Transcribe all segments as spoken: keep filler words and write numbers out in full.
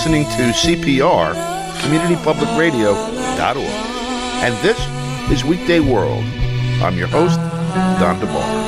listening to C P R, community public radio dot org. And this is Weekday World. I'm your host, Don DeBar.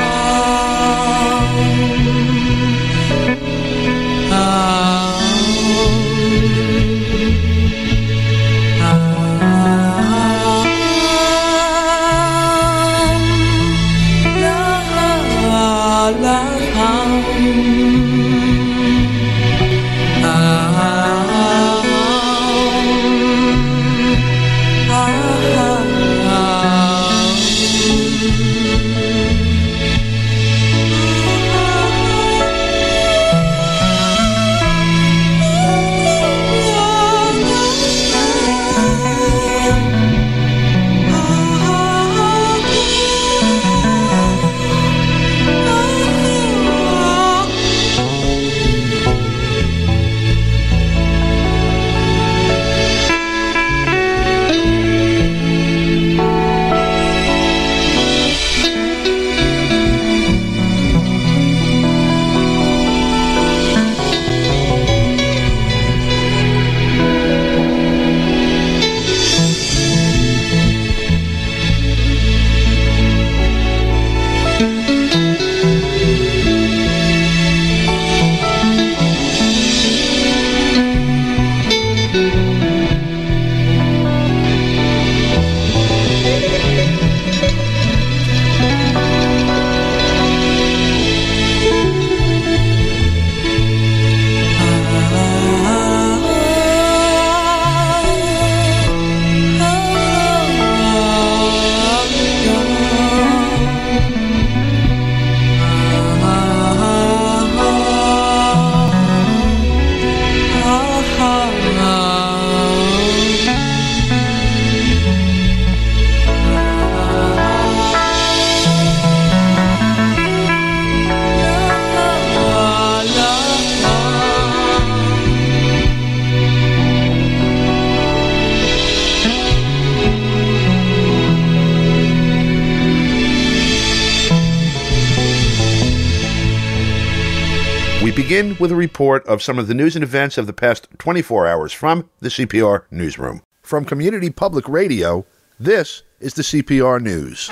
Begin with a report of some of the news and events of the past twenty-four hours from the C P R Newsroom. From Community Public Radio, this is the C P R News.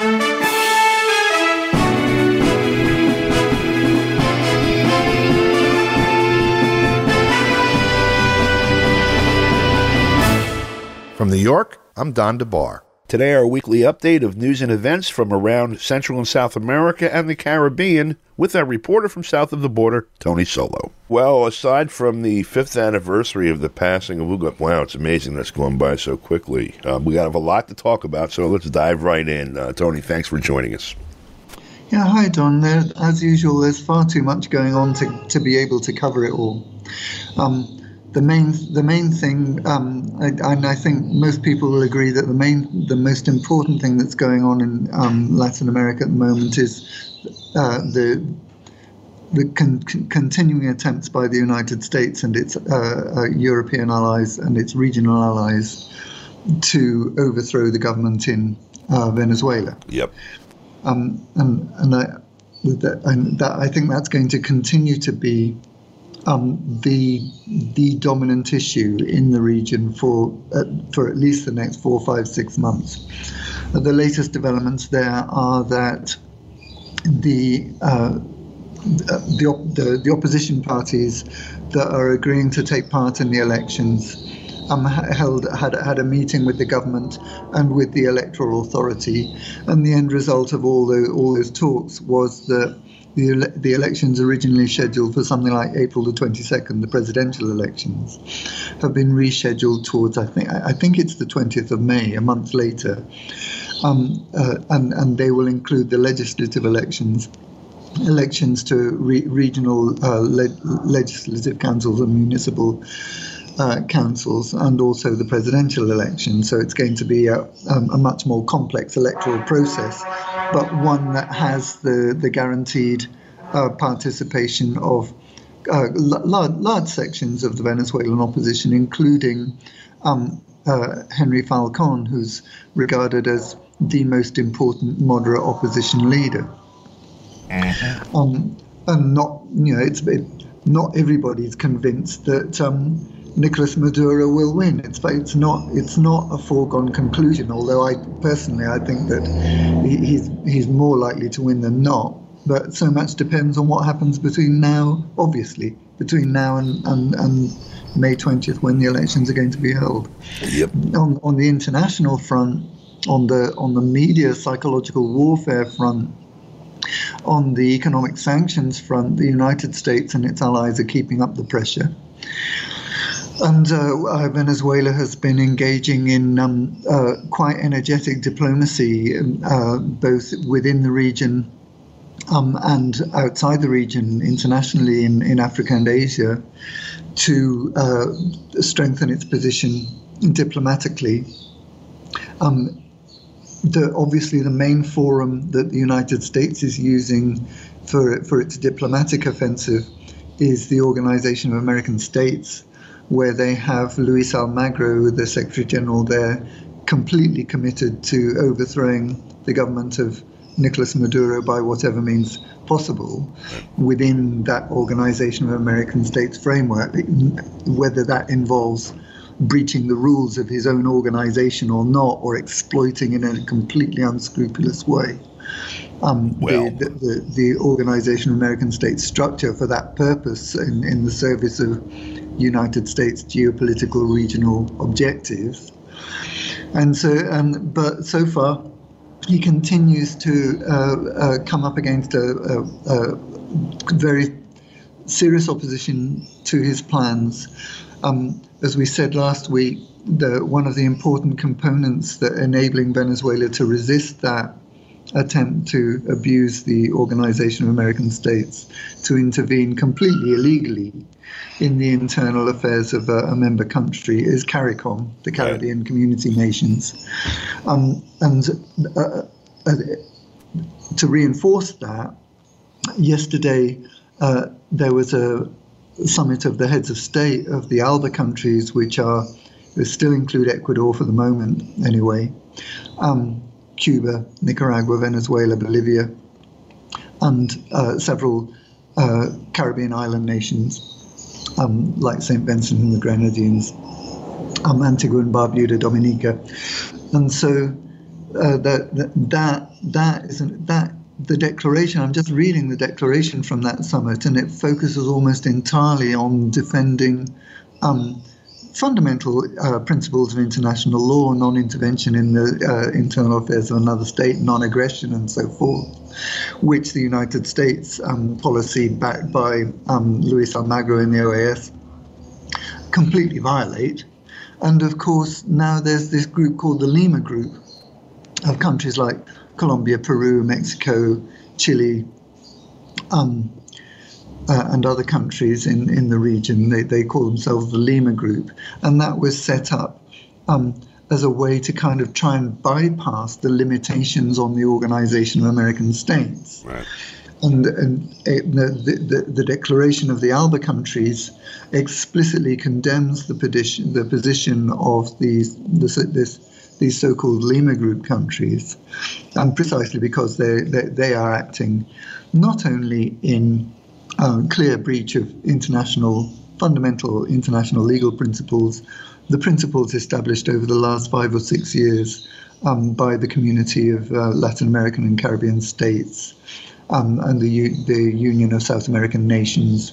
From New York, I'm Don DeBar. Today, our weekly update of news and events from around Central and South America and the Caribbean with our reporter from south of the border, Tony Solo. Well, aside from the fifth anniversary of the passing of Ugo, wow, it's amazing that's gone by so quickly. Uh, we have a lot to talk about, so let's dive right in. Uh, Tony, thanks for joining us. Yeah, hi, Don. There, as usual, there's far too much going on to, to be able to cover it all. Um, The main, the main thing, um, I, and I think most people will agree that the main, the most important thing that's going on in um, Latin America at the moment is uh, the the con- continuing attempts by the United States and its uh, uh, European allies and its regional allies to overthrow the government in uh, Venezuela. Yep. Um, and and I, that, and that I think that's going to continue to be Um, the the dominant issue in the region for uh, for at least the next four, five, six months. Uh, the latest developments there are that the uh, the, op- the the opposition parties that are agreeing to take part in the elections um, held had had a meeting with the government and with the electoral authority, and the end result of all the all those talks was that The, ele- the elections originally scheduled for something like April the twenty-second, the presidential elections, have been rescheduled towards, I think I think it's the twentieth of May, a month later. Um, uh, and, and they will include the legislative elections, elections to re- regional uh, le- legislative councils and municipal uh, councils, and also the presidential election. So it's going to be a, um, a much more complex electoral process, but one that has the, the guaranteed uh, participation of uh, large, large sections of the Venezuelan opposition, including um, uh, Henry Falcón, who's regarded as the most important moderate opposition leader. Uh-huh. Um, and not, you know, it's it, not everybody's convinced that um, Nicolas Maduro will win. It's it's not it's not a foregone conclusion. Although I personally I think that he, he's he's more likely to win than not. But so much depends on what happens between now, obviously, between now and and, and May twentieth, when the elections are going to be held. Yep. On on the international front, on the on the media psychological warfare front, on the economic sanctions front, the United States and its allies are keeping up the pressure. And uh, Venezuela has been engaging in um, uh, quite energetic diplomacy, uh, both within the region um, and outside the region, internationally in, in Africa and Asia, to uh, strengthen its position diplomatically. Um, the, obviously, the main forum that the United States is using for, for its diplomatic offensive is the Organization of American States, where they have Luis Almagro, the Secretary General there, completely committed to overthrowing the government of Nicolas Maduro by whatever means possible within that Organization of American States framework, whether that involves breaching the rules of his own organization or not, or exploiting in a completely unscrupulous way. Um, well. the, the, the Organization of American States structure for that purpose in, in the service of United States geopolitical regional objectives. And so, um, but so far, he continues to uh, uh, come up against a, a, a very serious opposition to his plans. Um, as we said last week, the, one of the important components that enabling Venezuela to resist that attempt to abuse the Organization of American States, to intervene completely illegally in the internal affairs of a, a member country, is CARICOM, the Caribbean Community Nations. Um, and uh, uh, to reinforce that, yesterday uh, there was a summit of the heads of state of the ALBA countries, which are they still include Ecuador for the moment anyway, um, Cuba, Nicaragua, Venezuela, Bolivia, and uh, several uh, Caribbean island nations, um, like Saint Vincent and the Grenadines, um, Antigua and Barbuda, Dominica. And so uh, that, that, that isn't, that, the declaration, I'm just reading the declaration from that summit, and it focuses almost entirely on defending um, fundamental uh, principles of international law, non-intervention in the uh, internal affairs of another state, non-aggression, and so forth, which the United States um, policy backed by um, Luis Almagro in the O A S completely violate. And of course, now there's this group called the Lima Group of countries like Colombia, Peru, Mexico, Chile, um, Uh, and other countries in, in the region. They, they call themselves the Lima Group. And that was set up um, as a way to kind of try and bypass the limitations on the Organization of American States. Right. And, and it, the, the, the declaration of the ALBA countries explicitly condemns the position, the position of these, this, this, these so-called Lima Group countries, and precisely because they, they, they are acting not only in Uh, clear breach of international, fundamental international legal principles, the principles established over the last five or six years um, by the community of uh, Latin American and Caribbean states um, and the, U- the Union of South American Nations.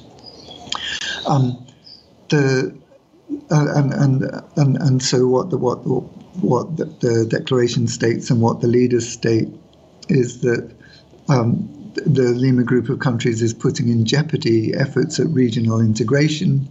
Um, the uh, and, and and and so what the what what the, the declaration states and what the leaders state is that Um, the Lima Group of countries is putting in jeopardy efforts at regional integration.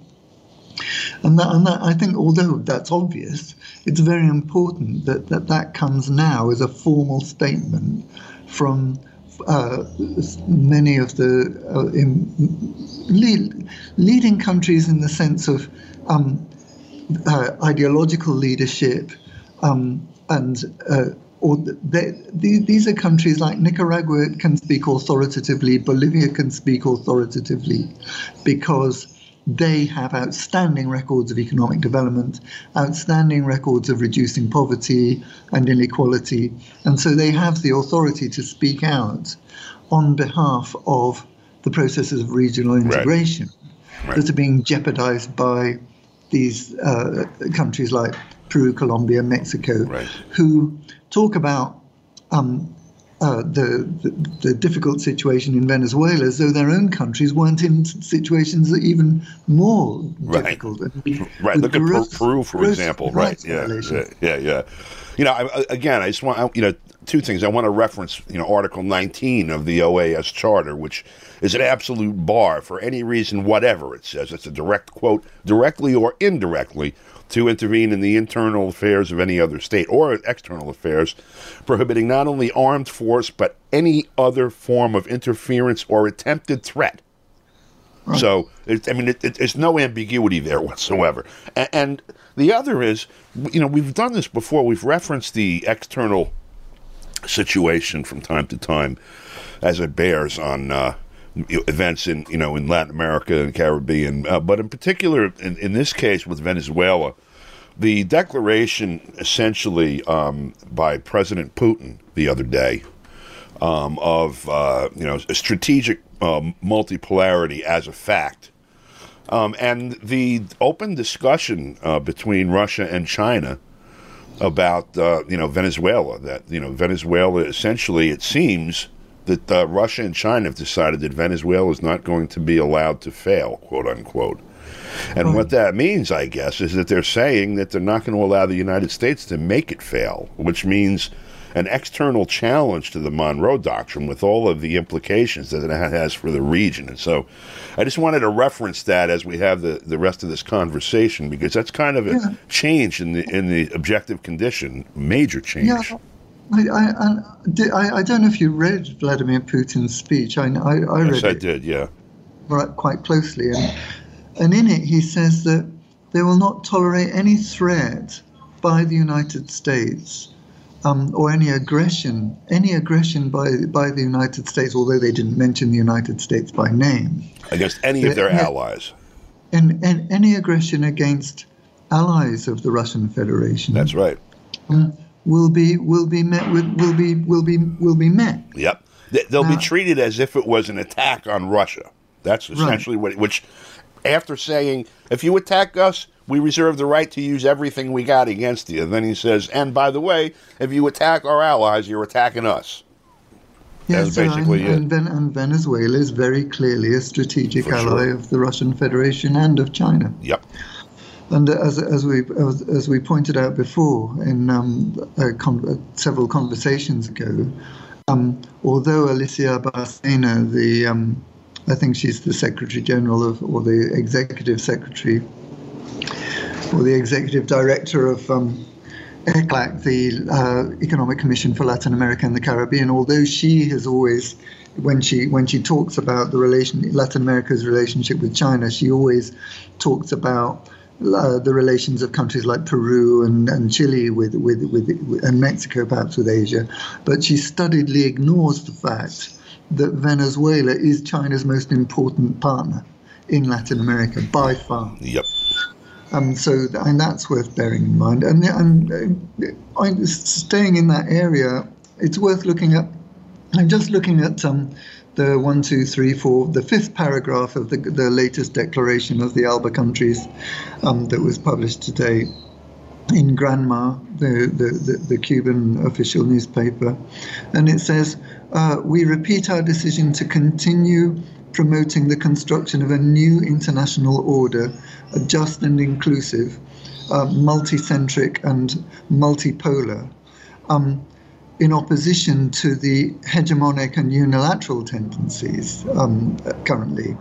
And that, and that, I think, although that's obvious, it's very important that that, that comes now as a formal statement from uh, many of the uh, in lead, leading countries in the sense of um, uh, ideological leadership um, and uh, Or they, these are countries like Nicaragua can speak authoritatively, Bolivia can speak authoritatively, because they have outstanding records of economic development, outstanding records of reducing poverty and inequality, and so they have the authority to speak out on behalf of the processes of regional integration right. Right. that are being jeopardized by these uh, countries like Peru, Colombia, Mexico, right. who talk about um, uh, the, the the difficult situation in Venezuela as though their own countries weren't in situations that even more right. difficult. Right. Look gross, at Peru, for example. Right. Yeah, yeah. Yeah. Yeah. You know, I, again, I just want you know two things. I want to reference you know Article nineteen of the O A S Charter, which is an absolute bar for any reason, whatever it says. It's a direct quote, directly or indirectly, to intervene in the internal affairs of any other state or external affairs, prohibiting not only armed force, but any other form of interference or attempted threat. Right. So, it, I mean, it, it, there's no ambiguity there whatsoever. And, and the other is, you know, we've done this before. We've referenced the external situation from time to time as it bears on uh, events in, you know, in Latin America and Caribbean. Uh, but in particular, in, in this case with Venezuela, the declaration essentially um, by President Putin the other day um, of, uh, you know, strategic um, multipolarity as a fact, um, and the open discussion uh, between Russia and China about, uh, you know, Venezuela, that, you know, Venezuela essentially, it seems that uh, Russia and China have decided that Venezuela is not going to be allowed to fail, quote unquote. And Right. what that means, I guess, is that they're saying that they're not going to allow the United States to make it fail, which means an external challenge to the Monroe Doctrine with all of the implications that it has for the region. And so I just wanted to reference that as we have the, the rest of this conversation, because that's kind of a Yeah. change in the in the objective condition, major change. Yeah. I, I, I, I don't know if you read Vladimir Putin's speech. I, I, I read Yes, I it did, yeah. right, quite closely. And, and in it, he says that they will not tolerate any threat by the United States um, or any aggression, any aggression by, by the United States, although they didn't mention the United States by name. Against any of their Yeah. allies. And, and any aggression against allies of the Russian Federation. That's right. Um, will be will be met with will be will be will be met. Yep. They- They'll be Now- treated as if it was an attack on Russia. That's Right. essentially what, which, after saying, if you attack us, we reserve the right to use everything we got against you. And then he says, and by the way, if you attack our allies, you're attacking us. That's so basically and, it. and, Ven- and Venezuela is very clearly a strategic For ally sure. of the Russian Federation and of China. Yep. And as as we as, as we pointed out before in um, a con- uh, several conversations ago, um, although Alicia Bárcena, the um, I think she's the Secretary General of or the Executive Secretary or the Executive Director of um, ECLAC, the uh, Economic Commission for Latin America and the Caribbean, although she has always, when she when she talks about the relation Latin America's relationship with China, she always talks about Uh, the relations of countries like Peru and, and Chile with, with, with, and Mexico perhaps with Asia. But she studiedly ignores the fact that Venezuela is China's most important partner in Latin America by far. Yep. Um, so, and that's worth bearing in mind. And, and uh, I'm staying in that area, it's worth looking at. I'm just looking at um, the one, two, three, four, the fifth paragraph of the, the latest declaration of the ALBA countries um, that was published today in Granma, the, the, the, the Cuban official newspaper. And it says, uh, we repeat our decision to continue promoting the construction of a new international order, a just and inclusive, uh, multicentric and multipolar, um, in opposition to the hegemonic and unilateral tendencies um, currently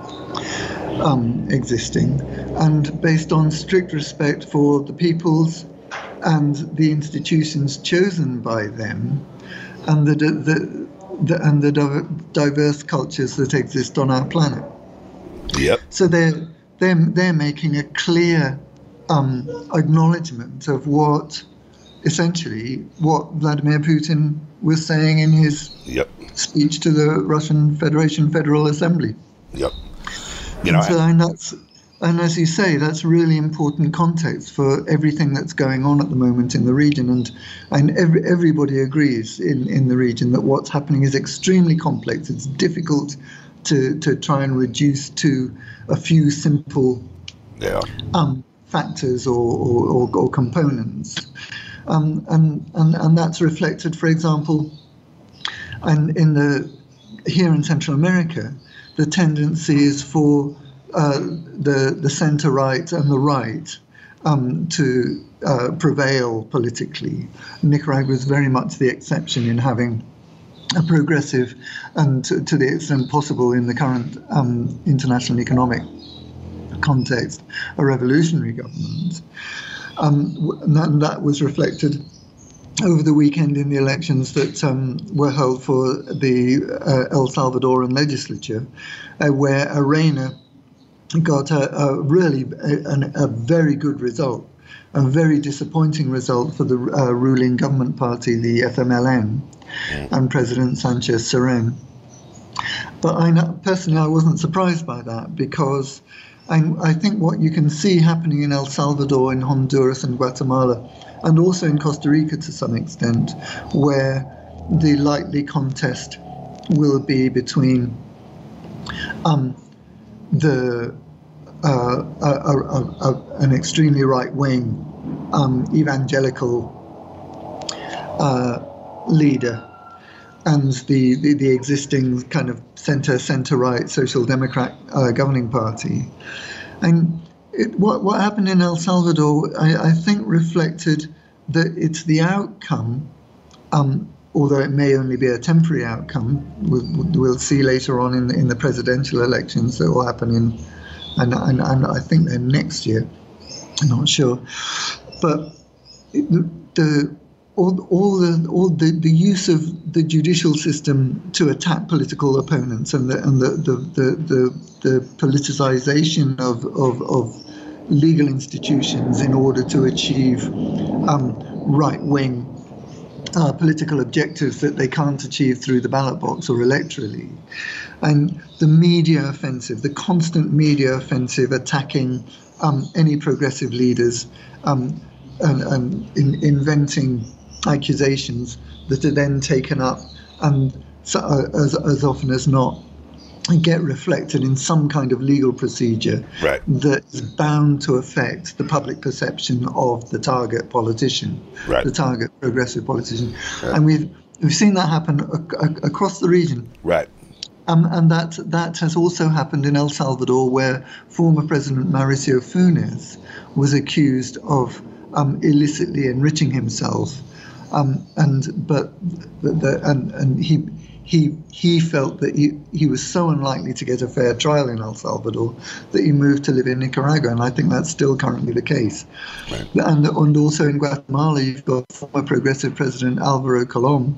um, existing, and based on strict respect for the peoples and the institutions chosen by them, and the, the, the and the diverse cultures that exist on our planet. Yep. So they're they're they're making a clear um, acknowledgement of what. Essentially, what Vladimir Putin was saying in his Yep. speech to the Russian Federation Federal Assembly. Yep. You know, and, so, and that's, and as you say, that's really important context for everything that's going on at the moment in the region. And and every, everybody agrees in, in the region that what's happening is extremely complex. It's difficult to, to try and reduce to a few simple yeah. um, factors or, or, or, or components. Um, and, and, and that's reflected, for example, and in the here in Central America, the tendency is for uh, the the centre right and the right um, to uh, prevail politically. Nicaragua is very much the exception in having a progressive and, to, to the extent possible in the current um, international economic context, a revolutionary government. Um, and that was reflected over the weekend in the elections that um, were held for the uh, El Salvadoran legislature, uh, where Arena got a, a really a, a very good result, a very disappointing result for the uh, ruling government party, the F M L N, and President Sanchez Cerén. But I know, personally, I wasn't surprised by that, because I, I think what you can see happening in El Salvador, in Honduras and Guatemala, and also in Costa Rica to some extent, where the likely contest will be between um, the uh, a, a, a, an extremely right-wing um, evangelical uh, leader and the, the, the existing kind of centre, centre-right Social Democrat uh, governing party. And it, what, what happened in El Salvador, I, I think, reflected that it's the outcome, um, although it may only be a temporary outcome. We'll, we'll see later on in the, in the presidential elections that will happen in, and, and, and I think they're next year, I'm not sure. But the, the all, all the all the, the use of the judicial system to attack political opponents, and the and the the the, the, the politicization of, of of legal institutions in order to achieve um, right-wing uh, political objectives that they can't achieve through the ballot box or electorally. And the media offensive, the constant media offensive attacking um, any progressive leaders um, and, and in, inventing accusations that are then taken up and so, uh, as, as often as not get reflected in some kind of legal procedure right. that is bound to affect the public perception of the target politician, right. the target progressive politician. Right. And we've we've seen that happen ac- across the region. Right. Um, and that that has also happened in El Salvador, where former President Mauricio Funes was accused of um, illicitly enriching himself, um, and but the, the, and and he. He he felt that he, he was so unlikely to get a fair trial in El Salvador that he moved to live in Nicaragua, and I think that's still currently the case. Right. And, and also in Guatemala, you've got former progressive President Alvaro Colom,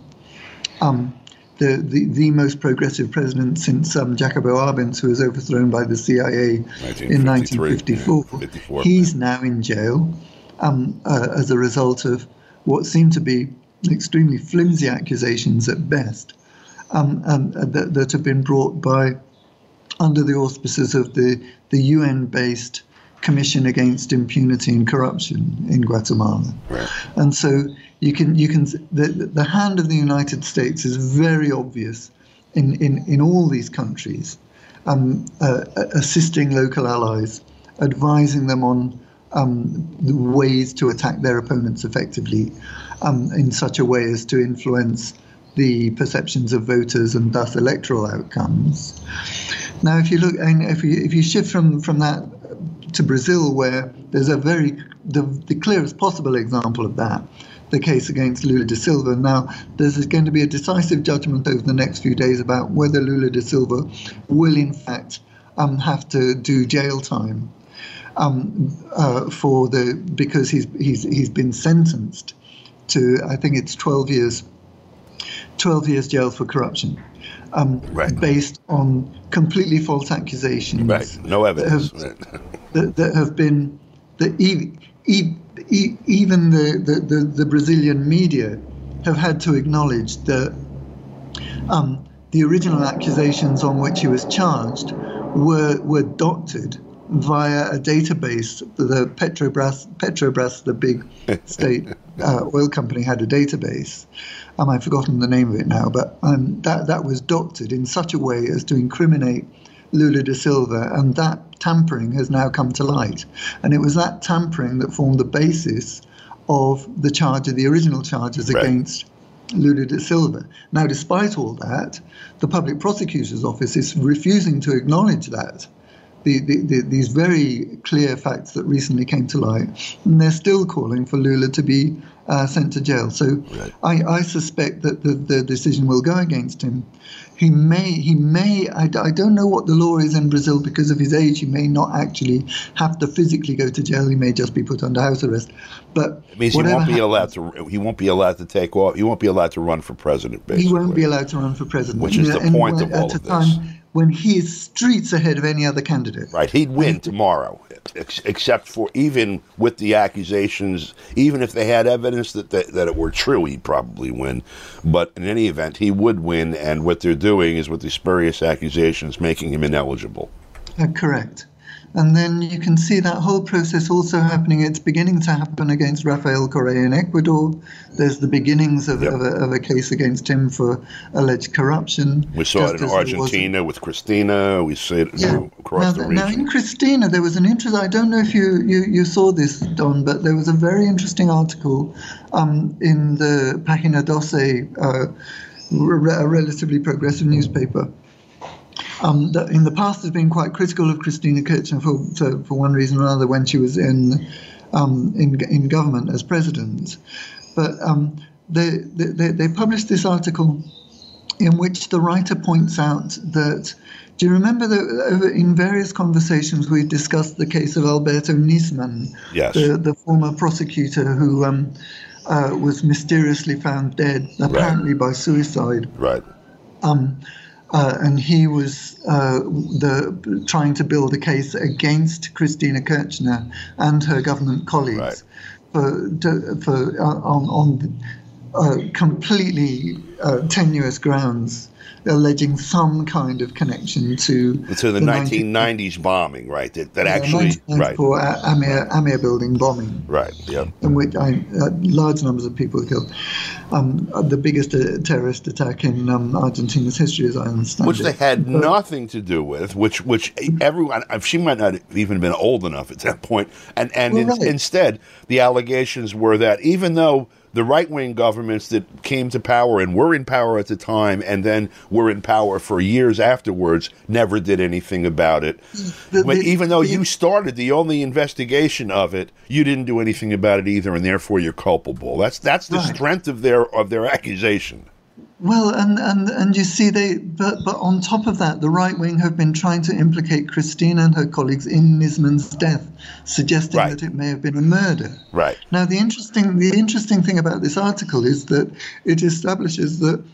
um, the, the, the most progressive president since um, Jacobo Arbenz, who was overthrown by the C I A in nineteen fifty-four. Yeah, He's now in jail um, uh, as a result of what seem to be extremely flimsy accusations at best. Um, and uh, that, that have been brought by under the auspices of the, the U N-based Commission Against Impunity and Corruption in Guatemala. Right. And so you can you can the, the hand of the United States is very obvious in, in, in all these countries, um, uh, assisting local allies, advising them on um, the ways to attack their opponents effectively, um, in such a way as to influence the perceptions of voters and thus electoral outcomes. Now, if you look, and if you if you shift from from that to Brazil, where there's a very the, the clearest possible example of that, the case against Lula da Silva. Now, there's going to be a decisive judgment over the next few days about whether Lula da Silva will, in fact, um, have to do jail time um, uh, for the because he's he's he's been sentenced to, I think it's twelve years. twelve years jail for corruption, um, right. based on completely false accusations. Right, no evidence. That have, that, that have been, that even, even the, the, the, the Brazilian media have had to acknowledge that um, the original accusations on which he was charged were were doctored via a database. The Petrobras, Petrobras, the big state uh, oil company, had a database. Um, I've forgotten the name of it now, but um, that that was doctored in such a way as to incriminate Lula da Silva, and that tampering has now come to light. And it was that tampering that formed the basis of the charge, of the original charges Right. against Lula da Silva. Now, despite all that, the Public Prosecutor's Office is refusing to acknowledge that. The, the, the, these very clear facts that recently came to light, and they're still calling for Lula to be uh, sent to jail. So Right. I, I suspect that the, the decision will go against him. He may, he may. I, I don't know what the law is in Brazil because of his age. He may not actually have to physically go to jail. He may just be put under house arrest. But It means he whatever won't be happens, allowed to. He won't be allowed to take off. He won't be allowed to run for president. Basically, he won't be allowed to run for president, Which is the And point when- of all at a of this. time when he is streets ahead of any other candidate. Right, he'd win tomorrow, ex- except for even with the accusations, even if they had evidence that they, that it were true, he'd probably win. But in any event, he would win, and what they're doing is with the spurious accusations, making him ineligible. Uh, correct. And then you can see that whole process also happening. It's beginning to happen against Rafael Correa in Ecuador. There's the beginnings of, Yep. of, a, of a case against him for alleged corruption. We saw just it in as there was- Argentina with Christina. We see it Yeah. across now, the now, region. in Christina, there was an interest. I don't know if you, you, you saw this, Don, but there was a very interesting article um, in the Página doce, uh, re- a relatively progressive newspaper. Um, that in the past has been quite critical of Christina Kirchner for, for, for one reason or another when she was in um, in, in government as president. But um, they, they, they published this article in which the writer points out that, do you remember that over in various conversations we discussed the case of Alberto Nisman, Yes. the, the former prosecutor who um, uh, was mysteriously found dead, apparently by suicide. Right. Um, uh, and he was uh, the trying to build a case against Christina Kirchner and her government colleagues Right. for to, for uh, on on uh, completely uh, tenuous grounds, alleging some kind of connection to To the nineteen nineties bombing, right? That, that actually, right, for Amir Amir building bombing, right, yeah. in which I, uh, large numbers of people were killed. Um, uh, the biggest uh, terrorist attack in um, Argentina's history, as I understand Which it. they had But- nothing to do with, which which everyone, she might not have even been old enough at that point. And, and Well, in, right. instead, the allegations were that even though the right-wing governments that came to power and were in power at the time and then were in power for years afterwards never did anything about it. The- But the- even though the- you started the only investigation of it, you didn't do anything about it either, and therefore you're culpable. That's that's the Right. strength of their of their accusation. Well, and, and, and you see, they but, but on top of that, the right wing have been trying to implicate Christina and her colleagues in Nisman's death, suggesting Right. that it may have been a murder. Right. Now, the interesting the interesting thing about this article is that it establishes that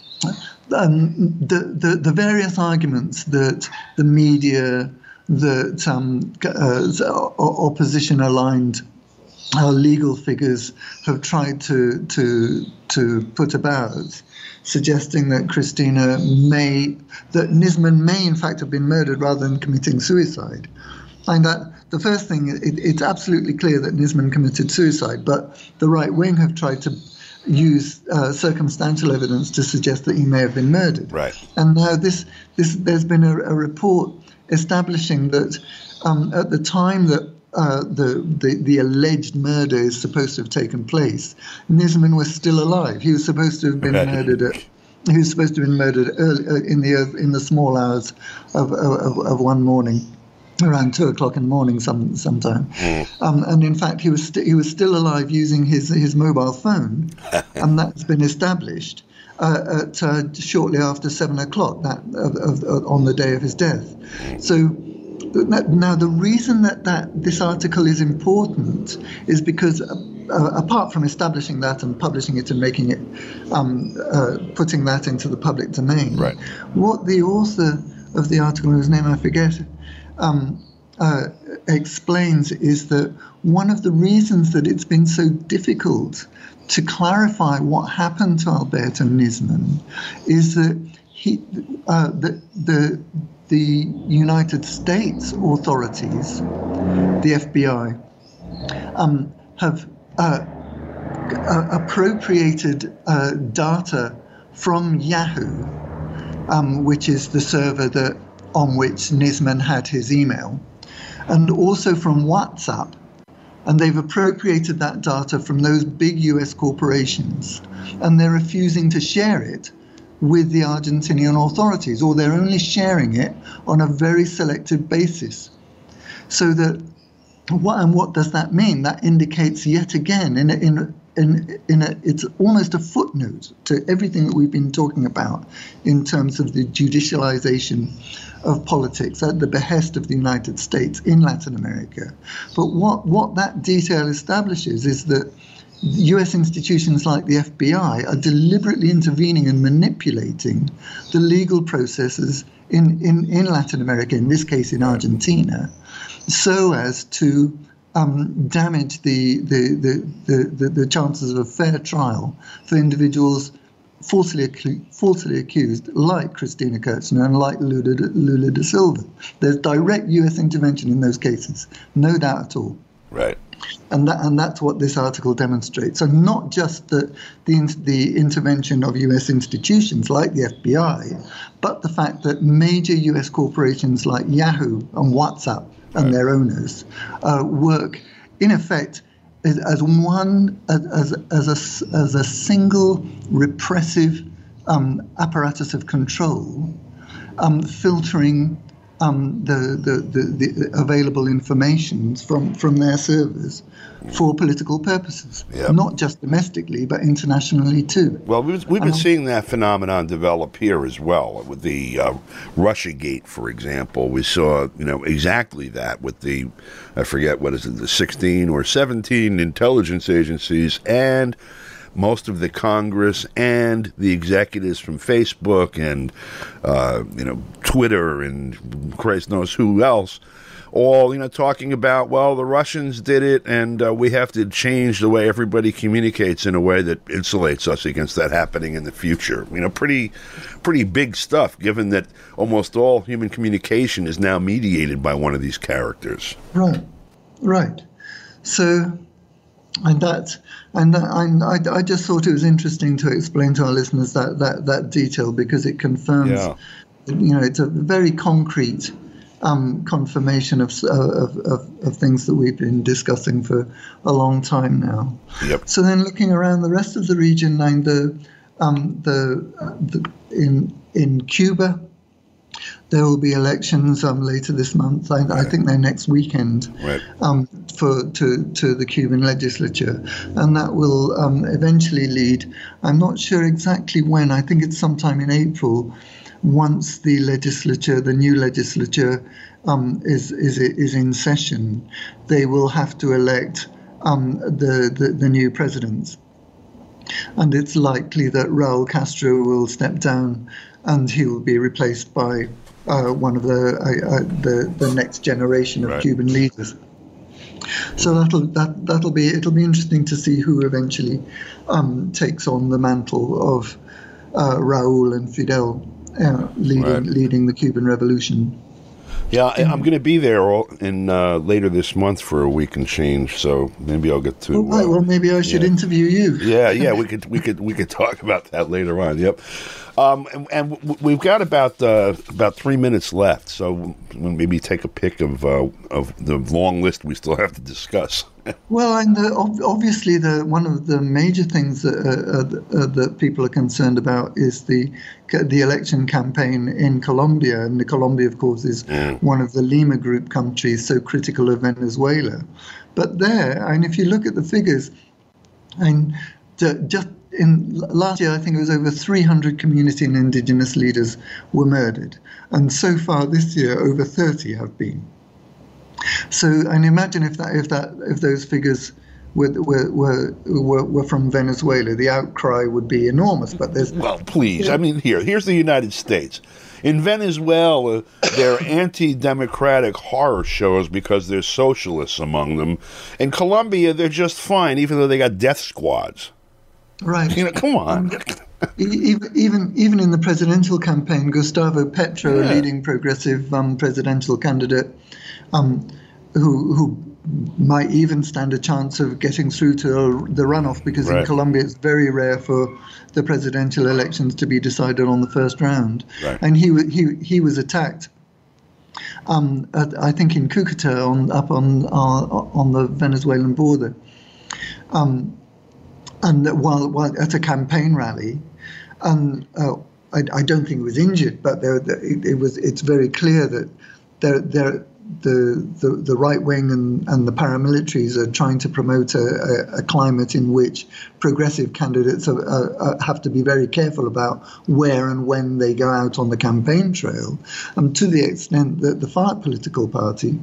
um, the, the the various arguments that the media, that um, uh, opposition aligned uh, legal figures have tried to to to put about, suggesting that Christina may, that Nisman may in fact have been murdered rather than committing suicide. And that the first thing, it, it's absolutely clear that Nisman committed suicide, but the right wing have tried to use uh, circumstantial evidence to suggest that he may have been murdered. Right. And now this, this there's been a, a report establishing that um, at the time that uh, the, the the alleged murder is supposed to have taken place, Nisman was still alive. He was supposed to have been Right. murdered at. He was supposed to have been murdered early uh, in the uh, in the small hours of of, of one morning, around two o'clock in the morning, some sometime. Mm. Um, and in fact, he was st- he was still alive using his his mobile phone, and that's been established uh, at uh, shortly after seven o'clock that of, of, of, on the day of his death. So. Now, the reason that, that this article is important is because, uh, apart from establishing that and publishing it and making it, um, uh, putting that into the public domain, Right. what the author of the article, whose name I forget, um, uh, explains is that one of the reasons that it's been so difficult to clarify what happened to Alberto Nisman is that he, uh, the the the United States authorities, the F B I, um, have uh, uh, appropriated uh, data from Yahoo, um, which is the server that on which Nisman had his email, and also from WhatsApp. And they've appropriated that data from those big U S corporations, and they're refusing to share it with the Argentinian authorities, or they're only sharing it on a very selective basis. So that, what and what does that mean? That indicates yet again, in a, in a, in in a, it's almost a footnote to everything that we've been talking about in terms of the judicialization of politics at the behest of the United States in Latin America. But what, what that detail establishes is that U S institutions like the F B I are deliberately intervening and manipulating the legal processes in, in, in Latin America, in this case in Argentina, so as to um, damage the the, the, the, the the chances of a fair trial for individuals falsely falsely accused, like Cristina Kirchner and like Lula, Lula da Silva. There's direct U S intervention in those cases, no doubt at all. Right. And that and that's what this article demonstrates. So not just the, the the intervention of U S institutions like the F B I, but the fact that major U S corporations like Yahoo and WhatsApp and right. their owners uh, work, in effect, as, as one as as a as a single repressive um, apparatus of control, um, filtering um, the, the, the, the available information from, from their servers for political purposes, yep. not just domestically, but internationally too. Well, we've, we've been um, seeing that phenomenon develop here as well with the uh, Russiagate, for example. We saw, you know, exactly that with the, I forget what is it, the sixteen or seventeen intelligence agencies and most of the Congress and the executives from Facebook and, uh, you know, Twitter and Christ knows who else, all, you know, talking about, well, the Russians did it and uh, we have to change the way everybody communicates in a way that insulates us against that happening in the future. You know, pretty, pretty big stuff, given that almost all human communication is now mediated by one of these characters. Right, right. So... And that, and that, I, I just thought it was interesting to explain to our listeners that that, that detail because it confirms, yeah. you know, it's a very concrete um, confirmation of, of of of things that we've been discussing for a long time now. Yep. So then, looking around the rest of the region, and the um, the, the in in Cuba. There will be elections um, later this month. I, right. I think they're next weekend right. um, for to to the Cuban legislature, and that will um, eventually lead. I'm not sure exactly when. I think it's sometime in April. Once the legislature, the new legislature, um, is is is in session, they will have to elect um, the, the the new president, and it's likely that Raul Castro will step down. And he will be replaced by uh, one of the, uh, uh, the the next generation of right. Cuban leaders. So that'll that that'll be it'll be interesting to see who eventually um, takes on the mantle of uh, Raul and Fidel uh, leading right. leading the Cuban Revolution. Yeah, I, I'm going to be there all in uh, later this month for a week and change. So maybe I'll get to. Oh, right. uh, well, maybe I should yeah. interview you. Yeah, yeah, we could we could we could talk about that later on. Yep. Um, and, and w- we've got about uh, about three minutes left, so we'll maybe take a pick of uh, of the long list we still have to discuss. Well, and the, obviously, the one of the major things that uh, uh, that people are concerned about is the the election campaign in Colombia, and the Colombia, of course, is mm. one of the Lima Group countries so critical of Venezuela. But there, and if you look at the figures, and just in last year, I think it was over three hundred community and indigenous leaders were murdered. And so far this year, over thirty have been. So, and imagine if that, if that, if those figures were were were were, were from Venezuela, the outcry would be enormous. But there's well, please, yeah. I mean, here, here's the United States. In Venezuela, they're anti-democratic horror shows because there's socialists among them. In Colombia, they're just fine, even though they got death squads. Right. You know, come on. even, even even in the presidential campaign, Gustavo Petro, yeah. a leading progressive um, presidential candidate, um, who who might even stand a chance of getting through to the runoff, because right. in Colombia it's very rare for the presidential elections to be decided on the first round. Right. And he he he was attacked um, at, I think in Cucuta, on, up on uh, on the Venezuelan border. Um, and while, while at a campaign rally, and uh, I, I don't think he was injured, but there, it, it was. It's very clear that there, there, the, the the right wing and, and the paramilitaries are trying to promote a, a, a climate in which progressive candidates are, are, have to be very careful about where and when they go out on the campaign trail, um, to the extent that the FARC political party,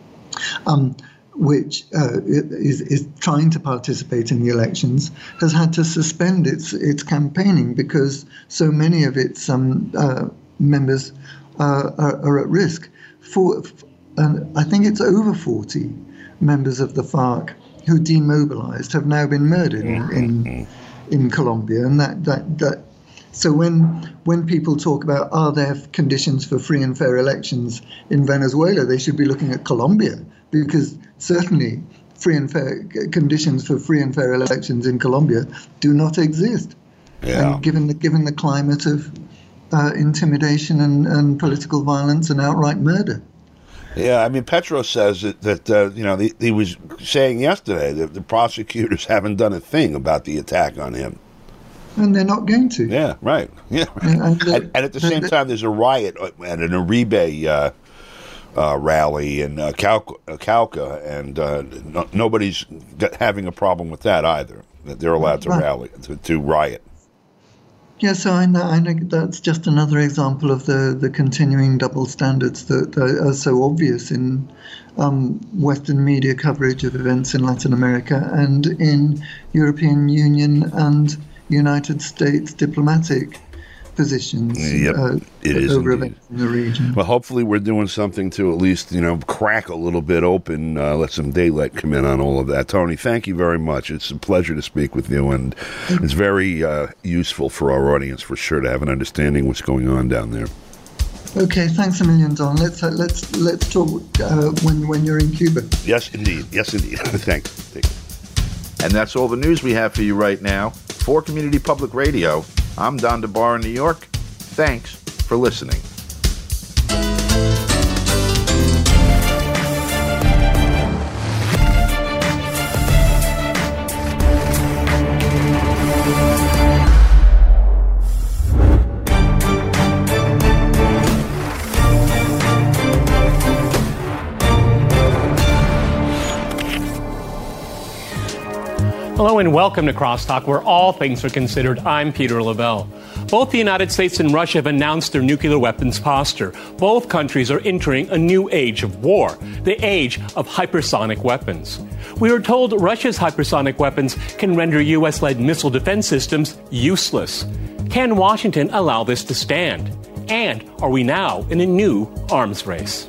um, which uh, is, is trying to participate in the elections, has had to suspend its its campaigning because so many of its um, uh, members uh, are, are at risk. For, and I think it's over forty members of the FARC who demobilized have now been murdered in in, in Colombia, and that that that. So when when people talk about are there conditions for free and fair elections in Venezuela, they should be looking at Colombia, because certainly free and fair conditions for free and fair elections in Colombia do not exist. Yeah. And given the given the climate of uh, intimidation and, and political violence and outright murder. Yeah, I mean, Petro says that, that uh, you know, the, he was saying yesterday that the prosecutors haven't done a thing about the attack on him. And they're not going to. Yeah, right. Yeah, right. And, the, and, and at the same the, time, there's a riot at an Uribe uh, uh, rally in uh, Cauca, uh, Cauca, and uh, no, nobody's having a problem with that either. That they're allowed to right. rally, to, to riot. Yeah, so I, know, I think that's just another example of the, the continuing double standards that are so obvious in um, Western media coverage of events in Latin America and in European Union and United States diplomatic positions yep, uh, it is over indeed. Events in the region. Well, hopefully we're doing something to at least, you know, crack a little bit open, uh, let some daylight come in on all of that. Tony, thank you very much. It's a pleasure to speak with you, and it's very uh, useful for our audience, for sure, to have an understanding what's going on down there. Okay, thanks a million, Don. Let's uh, let's let's talk uh, when when you're in Cuba. Yes, indeed. Yes, indeed. Thanks. Take care. And that's all the news we have for you right now. For Community Public Radio, I'm Don DeBar in New York. Thanks for listening. Hello and welcome to Crosstalk, where all things are considered. I'm Peter Lavelle. Both the United States and Russia have announced their nuclear weapons posture. Both countries are entering a new age of war, the age of hypersonic weapons. We are told Russia's hypersonic weapons can render U S-led missile defense systems useless. Can Washington allow this to stand? And are we now in a new arms race?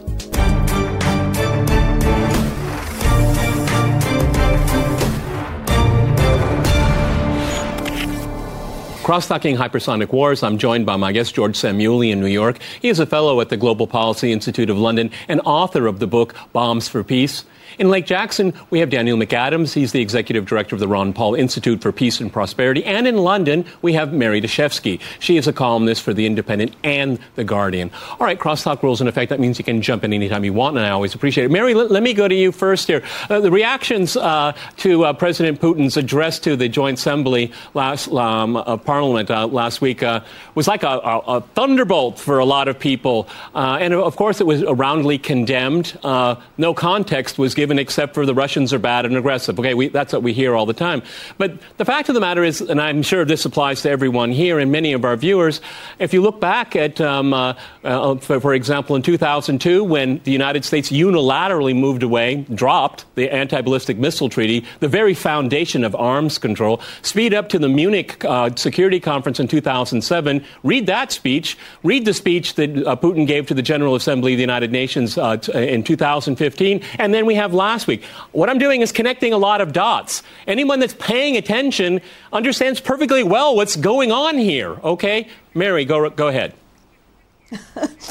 Cross-talking hypersonic wars, I'm joined by my guest, George Samueli in New York. He is a fellow at the Global Policy Institute of London and author of the book Bombs for Peace. In Lake Jackson, we have Daniel McAdams. He's the executive director of the Ron Paul Institute for Peace and Prosperity. And in London, we have Mary Dashevsky. She is a columnist for The Independent and The Guardian. All right, crosstalk rules in effect. That means you can jump in anytime you want, and I always appreciate it. Mary, let, let me go to you first here. Uh, the reactions uh, to uh, President Putin's address to the Joint Assembly last um, uh, Parliament uh, last week uh, was like a, a, a thunderbolt for a lot of people. Uh, and, of course, it was roundly condemned. Uh, no context was given except for the Russians are bad and aggressive. Okay, we, that's what we hear all the time. But the fact of the matter is, and I'm sure this applies to everyone here and many of our viewers, if you look back at, um, uh, uh, for, for example, in two thousand two, when the United States unilaterally moved away, dropped the anti-ballistic missile treaty, the very foundation of arms control, speed up to the Munich uh, Security Conference in two thousand seven, read that speech, read the speech that uh, Putin gave to the General Assembly of the United Nations uh, t- in two thousand fifteen, and then we have last week. What I'm doing is connecting a lot of dots. Anyone that's paying attention understands perfectly well what's going on here, okay? Mary, go go ahead.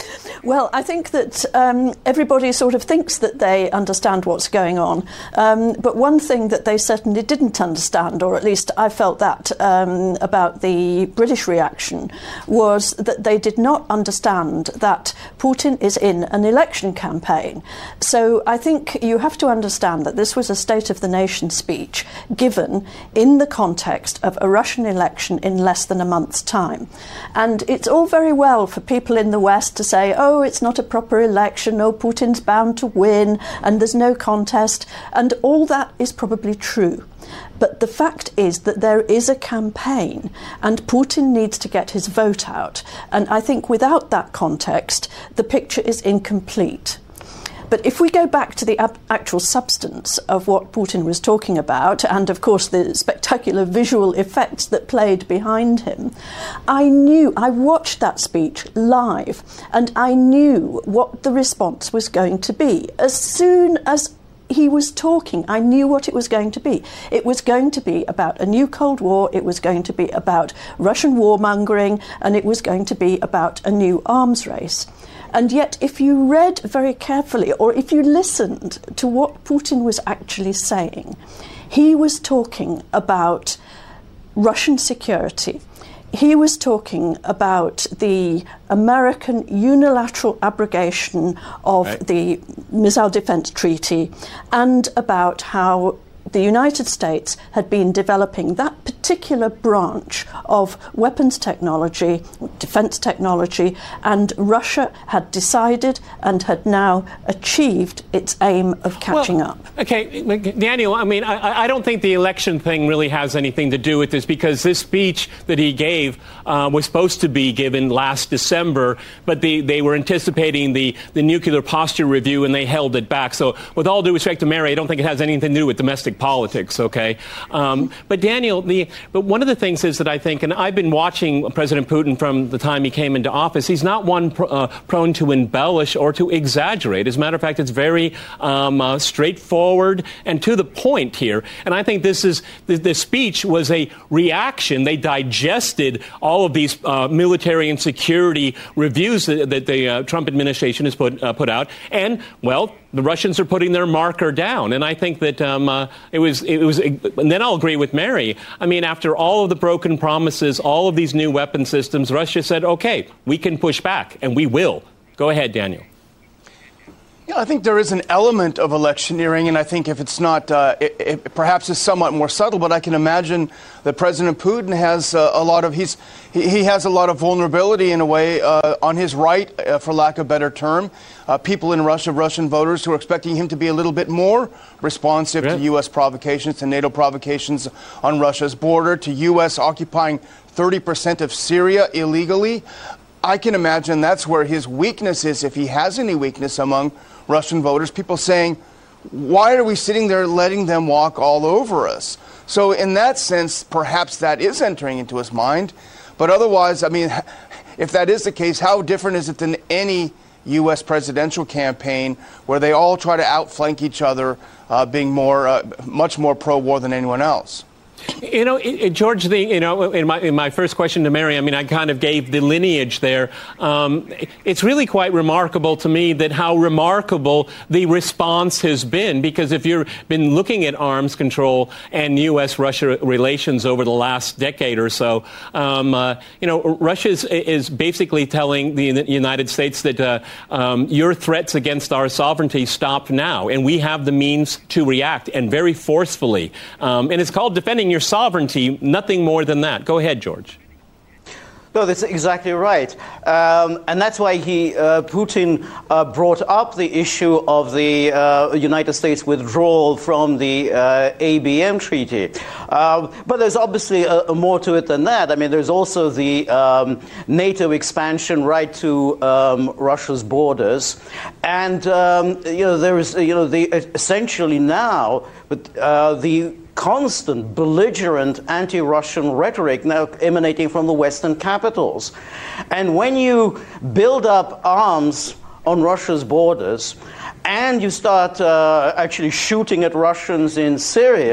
Well, I think that um, everybody sort of thinks that they understand what's going on. Um, but one thing that they certainly didn't understand, or at least I felt that um, about the British reaction, was that they did not understand that Putin is in an election campaign. So I think you have to understand that this was a State of the Nation speech given in the context of a Russian election in less than a month's time. And it's all very well for people in the West to say, oh, it's not a proper election, oh, Putin's bound to win, and there's no contest, and all that is probably true. But the fact is that there is a campaign, and Putin needs to get his vote out. And I think without that context, the picture is incomplete. But if we go back to the ab- actual substance of what Putin was talking about, and of course the spectacular visual effects that played behind him, I knew, I watched that speech live, and I knew what the response was going to be. As soon as he was talking, I knew what it was going to be. It was going to be about a new Cold War, it was going to be about Russian warmongering, and it was going to be about a new arms race. And yet, if you read very carefully, or if you listened to what Putin was actually saying, he was talking about Russian security. He was talking about the American unilateral abrogation of right. the Missile Defense Treaty, and about how the United States had been developing that particular branch of weapons technology, defense technology, and Russia had decided and had now achieved its aim of catching well, up. Okay, Daniel, I mean, I, I don't think the election thing really has anything to do with this, because this speech that he gave uh, was supposed to be given last December, but the, they were anticipating the, the nuclear posture review, and they held it back. So with all due respect to Mary, I don't think it has anything to do with domestic politics, okay? Um, but Daniel, the but one of the things is that I think, and I've been watching President Putin from the time he came into office, he's not one pr- uh, prone to embellish or to exaggerate. As a matter of fact, it's very um, uh, straightforward and to the point here. And I think this is the, the speech was a reaction. They digested all of these uh, military and security reviews that, that the uh, Trump administration has put uh, put out, and well, the Russians are putting their marker down. And I think that um, uh, it was, it was, and then I'll agree with Mary. I mean, after all of the broken promises, all of these new weapon systems, Russia said, okay, we can push back, and we will. Go ahead, Daniel. Yeah, I think there is an element of electioneering, and I think if it's not, uh, it, it perhaps is somewhat more subtle, but I can imagine that President Putin has uh, a lot of, he's, he, he has a lot of vulnerability in a way uh, on his right, uh, for lack of a better term. Uh, people in Russia, Russian voters who are expecting him to be a little bit more responsive yeah. to U S provocations, to NATO provocations on Russia's border, to U S occupying thirty percent of Syria illegally. I can imagine that's where his weakness is, if he has any weakness among Russian voters, people saying, why are we sitting there letting them walk all over us? So in that sense, perhaps that is entering into his mind. But otherwise, I mean, if that is the case, how different is it than any U S presidential campaign where they all try to outflank each other, uh, being more, uh, much more pro-war than anyone else? You know, it, it, George, the, you know, in my, in my first question to Mary, I mean, I kind of gave the lineage there. Um, it's really quite remarkable to me that how remarkable the response has been, because if you've been looking at arms control and U S Russia relations over the last decade or so, um, uh, you know, Russia is, is basically telling the United States that uh, um, your threats against our sovereignty stop now, and we have the means to react, and very forcefully. Um, and it's called defending your sovereignty, nothing more than that. Go ahead, George. No, that's exactly right. Um, and that's why he, uh, Putin uh, brought up the issue of the uh, United States withdrawal from the uh, A B M treaty. Uh, but there's obviously a, a more to it than that. I mean, there's also the um, NATO expansion right to um, Russia's borders. And, um, you know, there is, you know, the essentially now, but uh, the constant, belligerent anti-Russian rhetoric now emanating from the Western capitals. And when you build up arms on Russia's borders and you start uh, actually shooting at Russians in Syria,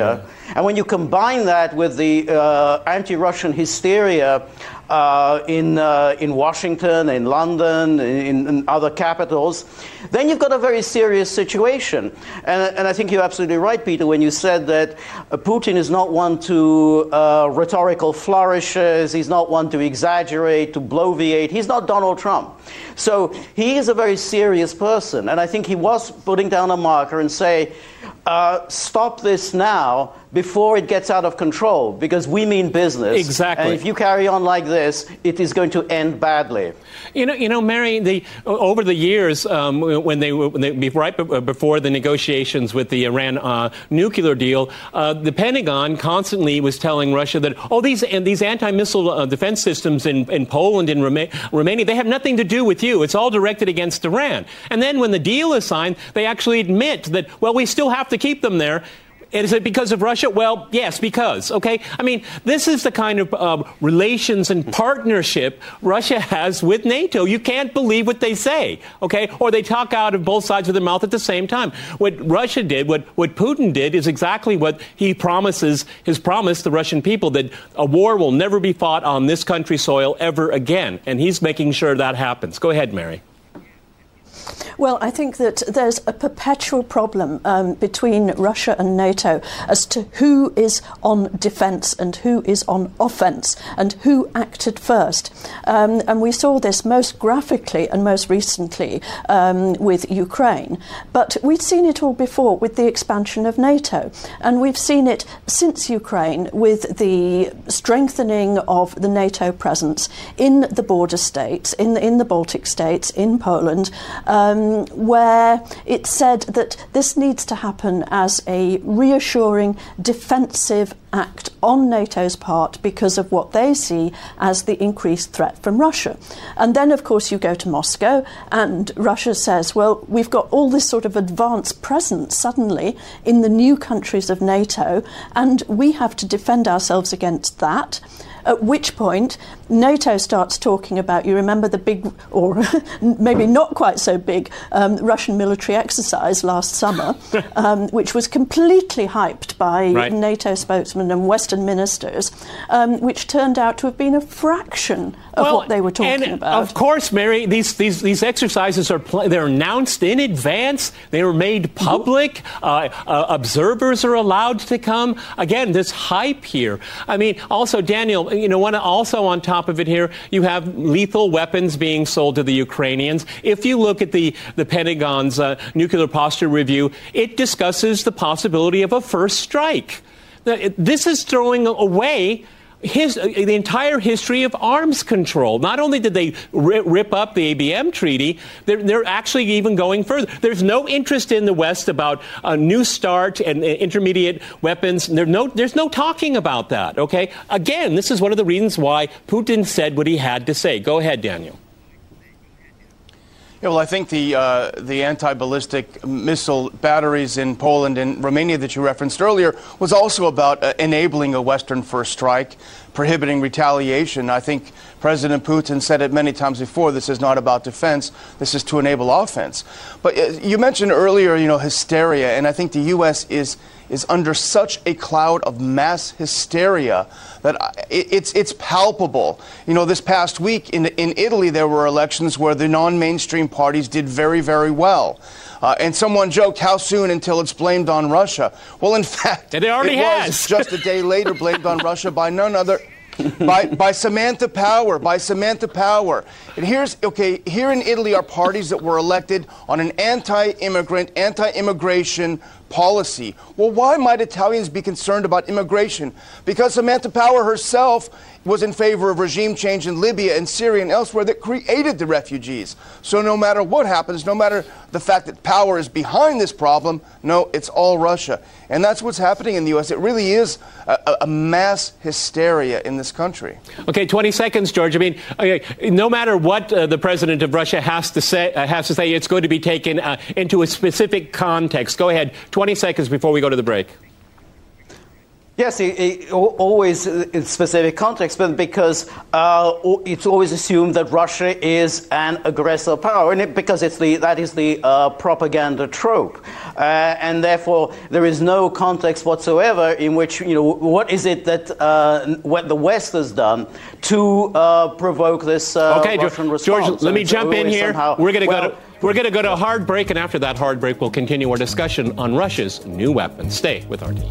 And when you combine that with the uh, anti-Russian hysteria uh, in uh, in Washington, in London, in, in other capitals, then you've got a very serious situation. And, and I think you're absolutely right, Peter, when you said that uh, Putin is not one to uh, rhetorical flourishes, he's not one to exaggerate, to bloviate, he's not Donald Trump. So he is a very serious person, and I think he was putting down a marker and say, uh, stop this now before it gets out of control, because we mean business. Exactly. And if you carry on like this, it is going to end badly. You know, you know, Mary, the, over the years, um, when they when they right before the negotiations with the Iran uh, nuclear deal, uh, the Pentagon constantly was telling Russia that, oh, these and these anti-missile uh, defense systems in, in Poland and Roma- Romania, they have nothing to do with you. It's all directed against Iran. And then when the deal is signed, they actually admit that, well, we still have to keep them there. Is it because of Russia? Well, yes, because, okay? I mean, this is the kind of uh, relations and partnership Russia has with NATO. You can't believe what they say, okay? Or they talk out of both sides of their mouth at the same time. What Russia did, what, what Putin did, is exactly what he promises, his promise the Russian people, that a war will never be fought on this country's soil ever again. And he's making sure that happens. Go ahead, Mary. Well, I think that there's a perpetual problem um, between Russia and NATO as to who is on defence and who is on offence and who acted first. Um, and we saw this most graphically and most recently um, with Ukraine. But we'd seen it all before with the expansion of NATO. And we've seen it since Ukraine with the strengthening of the NATO presence in the border states, in the, in the Baltic states, in Poland, um, where it said that this needs to happen as a reassuring defensive act on NATO's part because of what they see as the increased threat from Russia. And then, of course, you go to Moscow and Russia says, well, we've got all this sort of advanced presence suddenly in the new countries of NATO, and we have to defend ourselves against that. At which point, NATO starts talking about, you remember the big, or maybe not quite so big, um, Russian military exercise last summer, um, which was completely hyped by right. NATO spokesmen and Western ministers, um, which turned out to have been a fraction of well, what they were talking and about. Of course, Mary, these these, these exercises are pl- they're announced in advance. They are made public. Mm-hmm. Uh, uh, observers are allowed to come. Again, this hype here. I mean, also, Daniel, you know, one, also on top of it here, you have lethal weapons being sold to the Ukrainians. If you look at the, the Pentagon's uh, nuclear posture review, it discusses the possibility of a first strike. This is throwing away His, uh, the entire history of arms control. Not only did they ri- rip up the A B M treaty, they're, they're actually even going further. There's no interest in the West about a new start and uh, intermediate weapons. There's no, there's no talking about that, okay? Again, this is one of the reasons why Putin said what he had to say. Go ahead, Daniel. Yeah, well, I think the uh, the anti-ballistic missile batteries in Poland and Romania that you referenced earlier was also about uh, enabling a Western first strike, prohibiting retaliation. I think President Putin said it many times before, this is not about defense, this is to enable offense. But uh, you mentioned earlier, you know, hysteria, and I think the U S is is under such a cloud of mass hysteria that it's it's palpable. You know, this past week in in Italy, there were elections where the non-mainstream parties did very, very well. Uh, and someone joked, how soon until it's blamed on Russia? Well, in fact, it already it has. was just a day later blamed on Russia by none other... by, by Samantha Power, by Samantha Power. And here's, okay, here in Italy are parties that were elected on an anti-immigrant, anti-immigration policy. Well, why might Italians be concerned about immigration? Because Samantha Power herself was in favor of regime change in Libya and Syria and elsewhere that created the refugees. So no matter what happens, no matter the fact that Power is behind this problem, no, it's all Russia. And that's what's happening in the U S. It really is a, a mass hysteria in this country. Okay, twenty seconds, George. I mean, okay, no matter what uh, the president of Russia has to say, uh, has to say, it's going to be taken uh, into a specific context. Go ahead, twenty seconds before we go to the break. Yes, it, it, always in specific context, but because uh, it's always assumed that Russia is an aggressor power, and it, because it's the that is the uh, propaganda trope, uh, and therefore there is no context whatsoever in which, you know, what is it that uh, what the West has done to uh, provoke this uh, okay, Russian George, response. George, let me jump in here. Somehow, We're going to well, go to. We're going to go to a hard break, and after that hard break, we'll continue our discussion on Russia's new weapons. Stay with R T.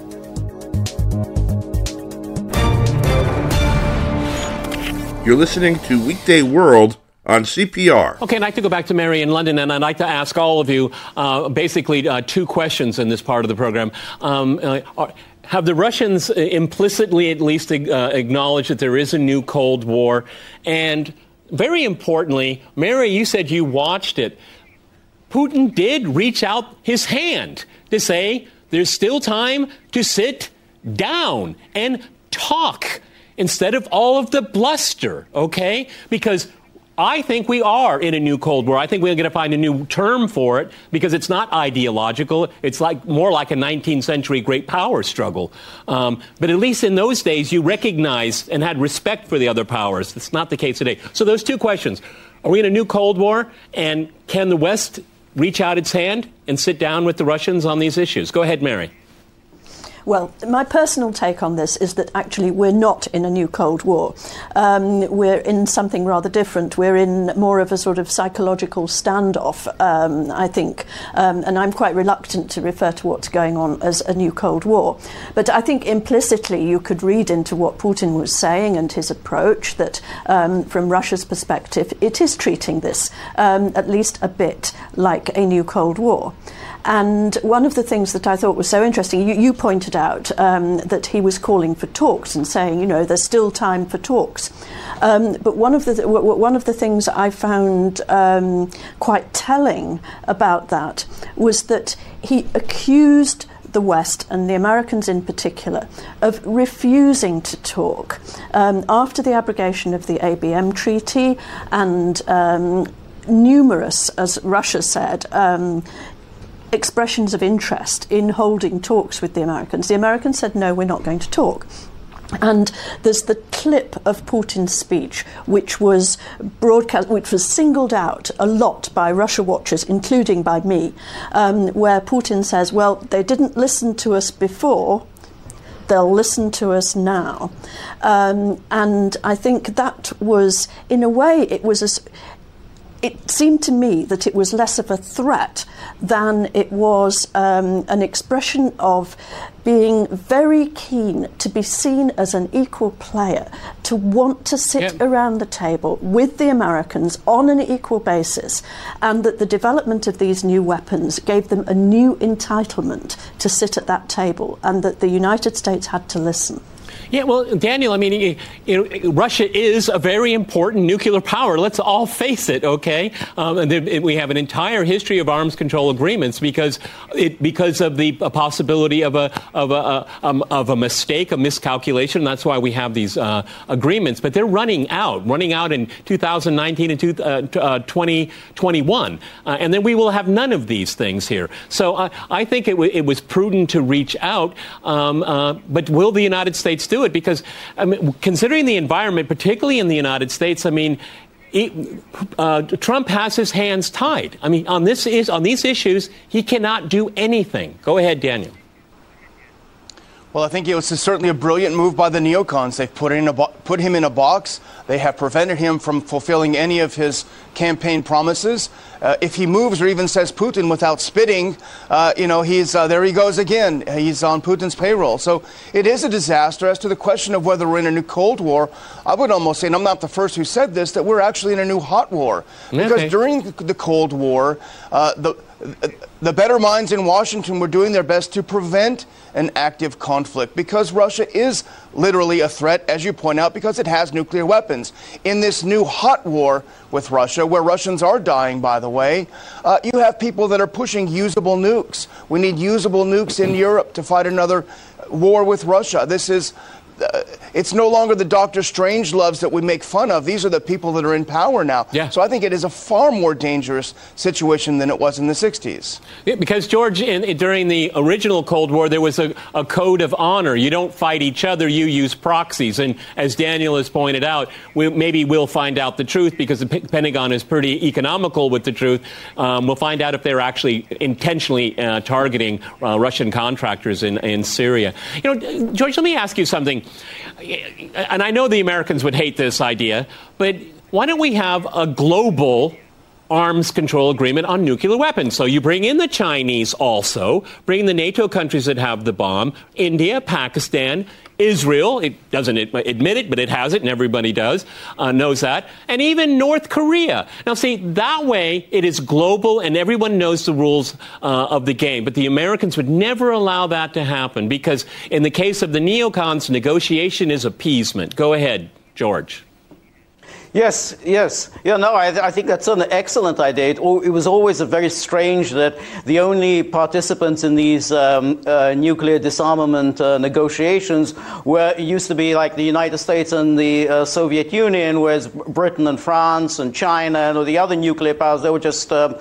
You're listening to Weekday World on C P R. Okay, I'd like to go back to Mary in London, and I'd like to ask all of you uh, basically uh, two questions in this part of the program. Um, uh, are, have the Russians implicitly at least uh, acknowledged that there is a new Cold War? And very importantly, Mary, you said you watched it. Putin did reach out his hand to say there's still time to sit down and talk instead of all of the bluster, okay? Because I think we are in a new Cold War. I think we're going to find a new term for it because it's not ideological. It's like more like a nineteenth century great power struggle. Um, but at least in those days, you recognized and had respect for the other powers. That's not the case today. So those two questions. Are we in a new Cold War? And can the West reach out its hand and sit down with the Russians on these issues? Go ahead, Mary. Well, my personal take on this is that actually we're not in a new Cold War. Um, we're in something rather different. We're in more of a sort of psychological standoff, um, I think. Um, and I'm quite reluctant to refer to what's going on as a new Cold War. But I think implicitly you could read into what Putin was saying and his approach that um, from Russia's perspective, it is treating this um, at least a bit like a new Cold War. And one of the things that I thought was so interesting, you, you pointed out um, that he was calling for talks and saying, you know, there's still time for talks. Um, but one of the th- w- one of the things I found um, quite telling about that was that he accused the West, and the Americans in particular, of refusing to talk. Um, after the abrogation of the A B M Treaty and um, numerous, as Russia said, um, expressions of interest in holding talks with the Americans. The Americans said, no, we're not going to talk. And there's the clip of Putin's speech, which was broadcast, which was singled out a lot by Russia watchers, including by me, um, where Putin says, well, they didn't listen to us before, they'll listen to us now. Um, and I think that was, in a way, it was a... It seemed to me that it was less of a threat than it was um, an expression of being very keen to be seen as an equal player, to want to sit yep. around the table with the Americans on an equal basis, and that the development of these new weapons gave them a new entitlement to sit at that table, and that the United States had to listen. Yeah, well, Daniel, I mean, you know, Russia is a very important nuclear power. Let's all face it, okay? Um, and there, we have an entire history of arms control agreements because it because of the possibility of a of a um, of a mistake, a miscalculation. That's why we have these uh, agreements. But they're running out, running out in two thousand nineteen and two, uh, uh, twenty twenty-one, uh, and then we will have none of these things here. So uh, I think it, w- it was prudent to reach out. Um, uh, but will the United States do it? Because I mean, considering the environment, particularly in the United States, I mean, it, uh, Trump has his hands tied. I mean, on this is on these issues, he cannot do anything. Go ahead, Daniel. Well, I think it was certainly a brilliant move by the neocons. They've put, in a bo- put him in a box. They have prevented him from fulfilling any of his campaign promises. Uh, if he moves or even says Putin without spitting, uh, you know, he's uh, there he goes again. He's on Putin's payroll. So it is a disaster. As to the question of whether we're in a new Cold War, I would almost say, and I'm not the first who said this, that we're actually in a new hot war. Because okay. during the Cold War, uh, the The better minds in Washington were doing their best to prevent an active conflict because Russia is literally a threat, as you point out, because it has nuclear weapons. In this new hot war with Russia, where Russians are dying, by the way, uh, you have people that are pushing usable nukes. We need usable nukes in Europe to fight another war with Russia. This is uh, it's no longer the Doctor Strangeloves that we make fun of. These are the people that are in power now. Yeah. So I think it is a far more dangerous situation than it was in the sixties. Yeah, because, George, in, in, during the original Cold War, there was a, a code of honor. You don't fight each other, you use proxies. And as Daniel has pointed out, we, maybe we'll find out the truth because the P- Pentagon is pretty economical with the truth. Um, we'll find out if they're actually intentionally uh, targeting uh, Russian contractors in, in Syria. You know, George, let me ask you something. And I know the Americans would hate this idea, but why don't we have a global arms control agreement on nuclear weapons? So you bring in the Chinese also, bring the NATO countries that have the bomb, India, Pakistan, Israel, it doesn't admit it, but it has it, and everybody does, uh, knows that, and even North Korea. Now, see, that way it is global and everyone knows the rules uh, of the game. But the Americans would never allow that to happen because in the case of the neocons, negotiation is appeasement. Go ahead, George. Yes, yes. Yeah, no, I, I think that's an excellent idea. It, it was always a very strange that the only participants in these um, uh, nuclear disarmament uh, negotiations were used to be like the United States and the uh, Soviet Union, whereas Britain and France and China and all the other nuclear powers, they were just um,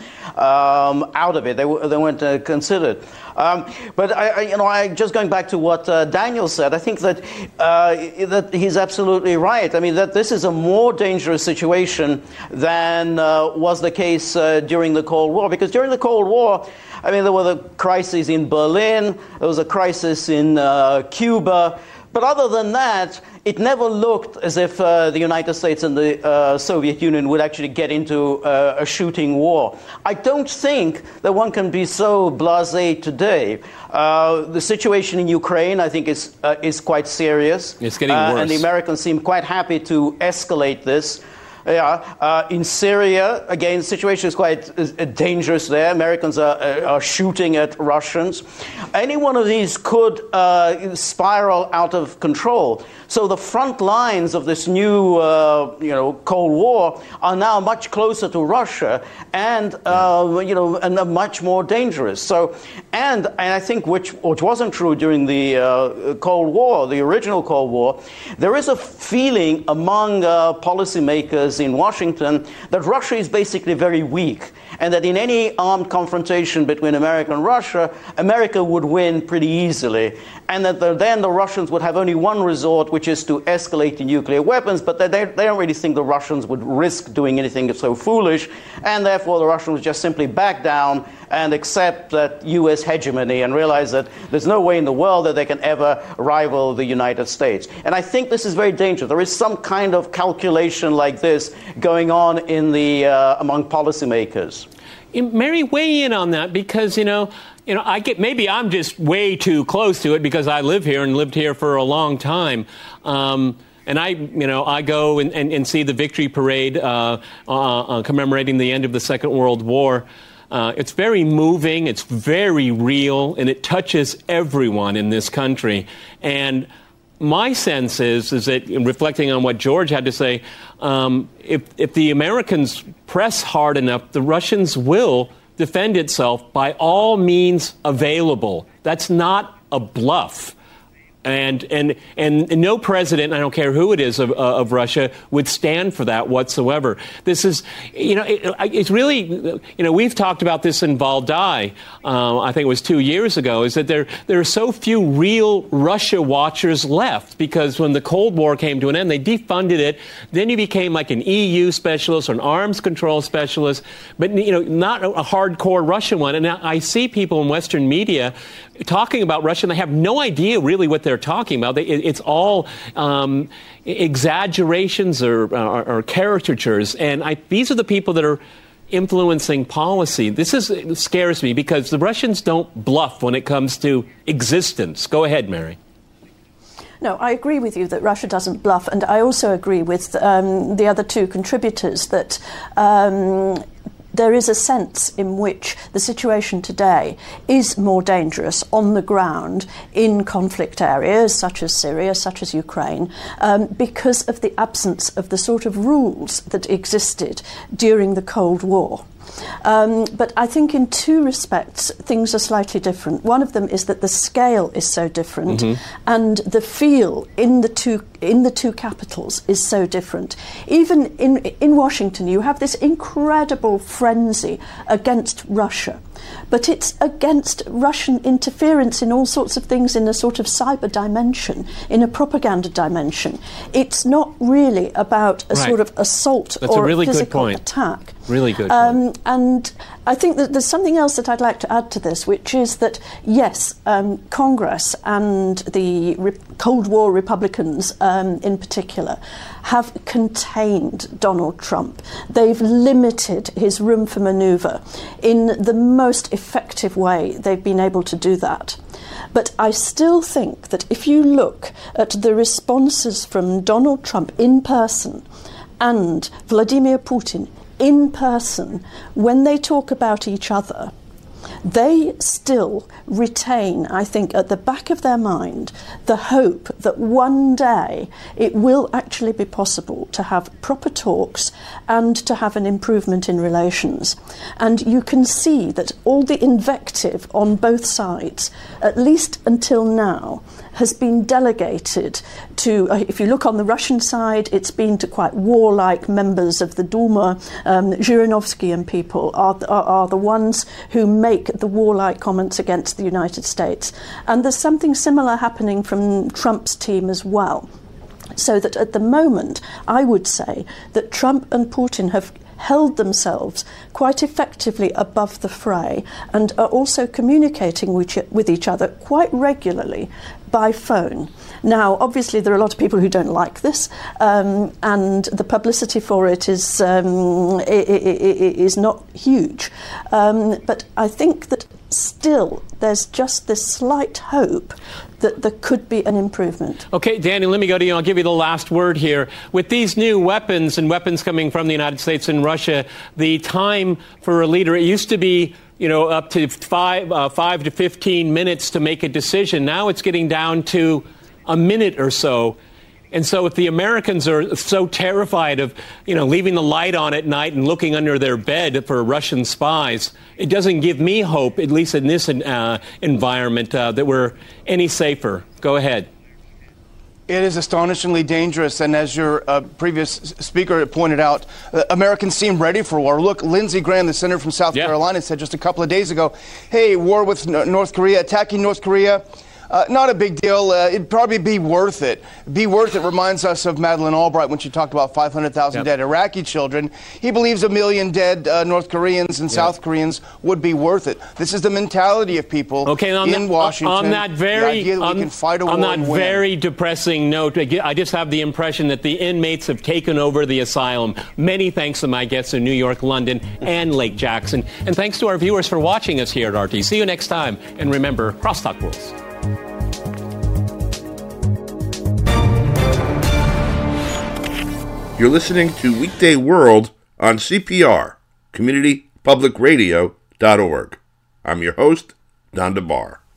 um, out of it. They, were, they weren't uh, considered. Um, but I, I, you know, I, just going back to what uh, Daniel said, I think that uh, that he's absolutely right. I mean, that this is a more dangerous situation than uh, was the case uh, during the Cold War. Because during the Cold War, I mean, there were the crises in Berlin, there was a crisis in uh, Cuba. But other than that, it never looked as if uh, the United States and the uh, Soviet Union would actually get into uh, a shooting war. I don't think that one can be so blasé today. Uh, the situation in Ukraine, I think, is uh, is quite serious. It's getting uh, worse. And the Americans seem quite happy to escalate this. Yeah, uh, in Syria, again, the situation is quite uh, dangerous there. Americans are, uh, are shooting at Russians. Any one of these could uh, spiral out of control. So the front lines of this new, uh, you know, Cold War are now much closer to Russia, and uh, you know, and are much more dangerous. So, and and I think which which wasn't true during the uh, Cold War, the original Cold War, there is a feeling among uh, policymakers in Washington that Russia is basically very weak, and that in any armed confrontation between America and Russia, America would win pretty easily, and that the, then the Russians would have only one resort, which is to escalate to nuclear weapons, but they, they don't really think the Russians would risk doing anything so foolish, and therefore the Russians would just simply back down and accept that U S hegemony and realize that there's no way in the world that they can ever rival the United States. And I think this is very dangerous. There is some kind of calculation like this going on in the uh, among policymakers. Mary, weigh in on that because, you know, you know, I get maybe I'm just way too close to it because I live here and lived here for a long time. Um, and I, you know, I go and, and, and see the victory parade uh, uh, uh, commemorating the end of the Second World War. Uh, it's very moving, it's very real, and it touches everyone in this country. And my sense is, is that, reflecting on what George had to say, um, if, if the Americans press hard enough, the Russians will defend itself by all means available. That's not a bluff. And, and and no president, I don't care who it is, of, uh, of Russia would stand for that whatsoever. This is, you know, it, it's really, you know, we've talked about this in Valdai, uh, I think it was two years ago, is that there there are so few real Russia watchers left because when the Cold War came to an end, they defunded it. Then you became like an E U specialist or an arms control specialist, but, you know, not a hardcore Russian one. And I see people in Western media talking about Russia, and they have no idea really what they're talking about. They, it, it's all um, exaggerations or, or, or caricatures. And I, these are the people that are influencing policy. This is it scares me because the Russians don't bluff when it comes to existence. Go ahead, Mary. No, I agree with you that Russia doesn't bluff, and I also agree with um, the other two contributors that um, there is a sense in which the situation today is more dangerous on the ground in conflict areas such as Syria, such as Ukraine, um, because of the absence of the sort of rules that existed during the Cold War. Um, but I think in two respects, things are slightly different. One of them is that the scale is so different, mm-hmm. and the feel in the two in the two capitals is so different. Even in in Washington, you have this incredible frenzy against Russia. But it's against Russian interference in all sorts of things in a sort of cyber dimension, in a propaganda dimension. It's not really about a right. sort of assault That's or a, really a physical good point. attack. Really good um, point. And I think that there's something else that I'd like to add to this, which is that, yes, um, Congress and the Re- Cold War Republicans um, in particular have contained Donald Trump. They've limited his room for manoeuvre in the most effective way they've been able to do that. But I still think that if you look at the responses from Donald Trump in person and Vladimir Putin in person, when they talk about each other, they still retain, I think, at the back of their mind, the hope that one day it will actually be possible to have proper talks and to have an improvement in relations. And you can see that all the invective on both sides, at least until now, has been delegated to, uh, if you look on the Russian side, it's been to quite warlike members of the Duma. Um, Zhirinovsky and people are, are, are the ones who make the warlike comments against the United States. And there's something similar happening from Trump's team as well. So that at the moment, I would say that Trump and Putin have held themselves quite effectively above the fray and are also communicating with each other quite regularly by phone. Now, obviously, there are a lot of people who don't like this, um, and the publicity for it is um, is not huge. Um, but I think that still there's just this slight hope that there could be an improvement. Okay, Danny, let me go to you. I'll give you the last word here. With these new weapons and weapons coming from the United States and Russia, the time for a leader, it used to be you know, up to five, uh, five to fifteen minutes to make a decision. Now it's getting down to a minute or so. And so if the Americans are so terrified of, you know, leaving the light on at night and looking under their bed for Russian spies, it doesn't give me hope, at least in this uh, environment, uh, that we're any safer. Go ahead. It is astonishingly dangerous, and as your uh, previous speaker pointed out, uh, Americans seem ready for war. Look, Lindsey Graham, the senator from South yeah. Carolina, said just a couple of days ago, hey, war with N- North Korea, attacking North Korea, Uh, not a big deal. Uh, it'd probably be worth it. Be worth it reminds us of Madeleine Albright when she talked about five hundred thousand yep. dead Iraqi children. He believes a million dead uh, North Koreans and yep. South Koreans would be worth it. This is the mentality of people okay, on in that, Washington. On that very, the idea that on, we can fight a war on that and win. very depressing note, I just have the impression that the inmates have taken over the asylum. Many thanks to my guests in New York, London, and Lake Jackson. And thanks to our viewers for watching us here at R T. See you next time. And remember, crosstalk rules. You're listening to Weekday World on C P R, community public radio dot org. I'm your host, Don DeBar.